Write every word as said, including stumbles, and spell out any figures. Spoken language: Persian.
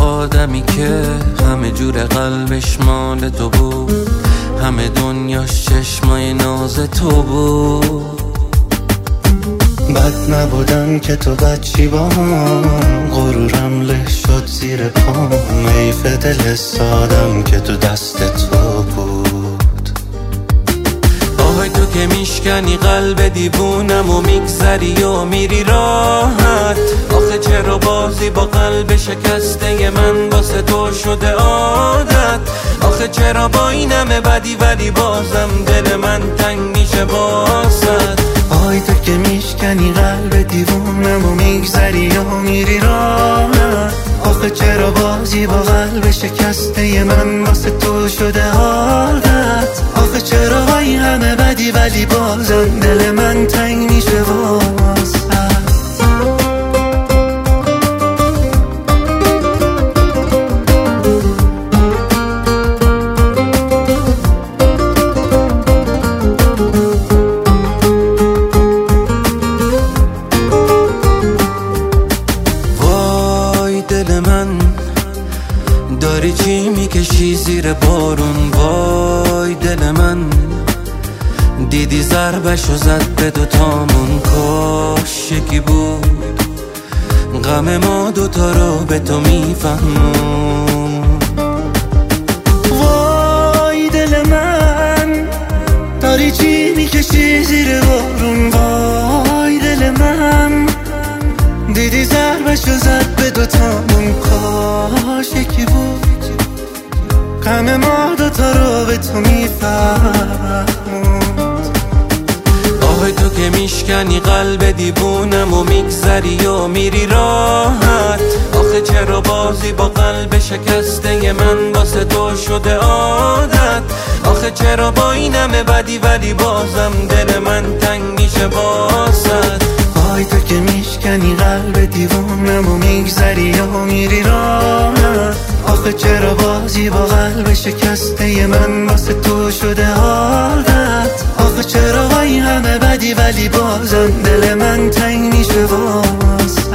آدمی که همه جور قلبش مال تو بود، همه دنیاش چشمای ناز تو بود. بد نبودم که تو بچی بام، غرورم له شد زیر پام. حیف دل سادم که تو دست تو بود. آهای تو که میشکنی قلب دیوونم و میگذری و میری راحت. آخه چرا بازی با قلب شکسته من واسه تو شده عادت. آخه چرا با این همه بدی ولی بازم دل من تنگ میشه واسد. آهای تو که میشکنی قلب دیوونم و میگذری و میری راحت. آخه چرا بازی با قلب شکسته من واسه تو شده عادت. آخه چرا با این همه بدی ولی بازم دل من تنگ میشه واسد. داری چی میکشی زیر بارون؟ وای دل من، دیدی ضربشو زد به دوتامون. کاش یکی بود غم ما دوتا رو به تو میفهمون. وای دل من، داری چی میکشی زیر بارون؟ وای دل من، دیدی ضربشو زد به دوتامون. کاش یکی بود غم ما دوتا رو به تو میفهموند. آهای تو که میشکنی قلب دیوونم و میگذری و میری راحت. آخه چرا بازی با قلب شکسته من واسه تو شده عادت. آخه چرا با این همه بدی ولی بازم دل من تنگ میشه واسد. آهای تو که میشکنی قلب دیوونم و میگذری و میری راحت. آخه چرا بازی با قلب شکسته من واسه تو شده عادت. آخه چرا با این همه بدی ولی بازم دل من تنگ میشه واسه